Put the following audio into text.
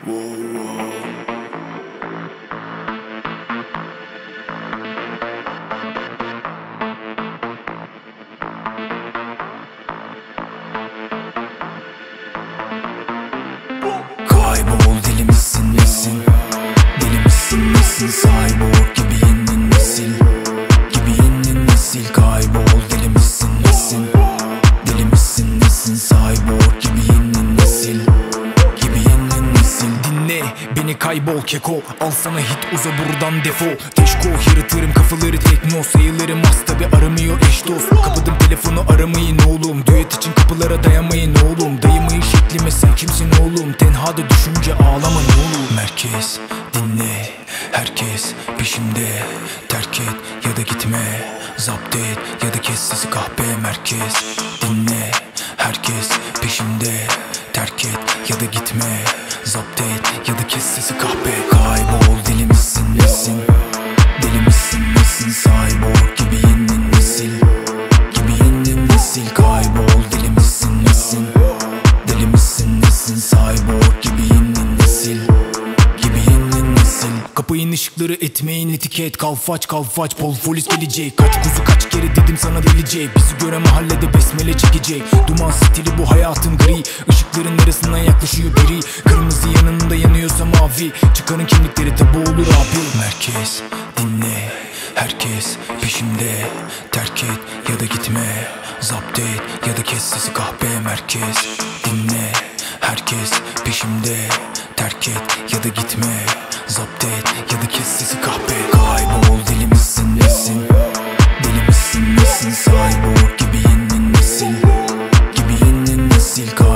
Kaybol, deli misin nesin? Deli misin nesin? Cyborg gibi yeni nesil, gibi yeni nesil. Kaybol, deli misin nesin? Deli misin nesin? Cyborg gibi yeni nesil, gibi yeni nesil. Dinle beni, kaybol keko, al sana hit, uza buradan defol. Teşko yaratırım kafaları tekno, sayılarım az tabi aramıyor eş dost. Kapadım telefonu aramayın oğlum, düet için kapılara dayamayın oğlum. Dayamayın şeklime, sen kimsin oğlum? Tenhada düşünce ağlama ne olur. Merkez dinle, herkes peşimde. Terk et ya da gitme, zapt et ya da kes sesi kahpe. Merkez dinle, herkes peşimde. Terk et ya da gitme, zapt et ya da kes sesi kahpe. Kaybol, deli misin nesin? Deli misin nesin? Cyborg gibi yeni nesil, gibi yeni nesil. Kaybol, deli misin nesin? Deli misin nesin? Cyborg gibi yeni nesil, gibi yeni nesil. Kapayın ışıkları, etmeyin etiket. Kalfaç kalfaç, pol polis gelecek. Kaç kuzu kaç kere dedim sana delice. Bizi gören mahallede besmele çekecek. Duman stili bu hayatın gri. Işıkların arasından yaklaşıyor biri. Kırmızı yanında yanıyorsa mavi. Çıkarın kimlikleri tabu olur abi. Merkez dinle, herkes peşimde. Terk et ya da gitme, zapt et ya da kes sesi kahpe. Merkez dinle, herkes peşimde. Terk et ya da gitme, zapt et ya da kes sesi kahpe. Kaybol, deli misin nesin? Deli misin nesin? Cyborg gibi yeni nesil, gibi yeni nesil.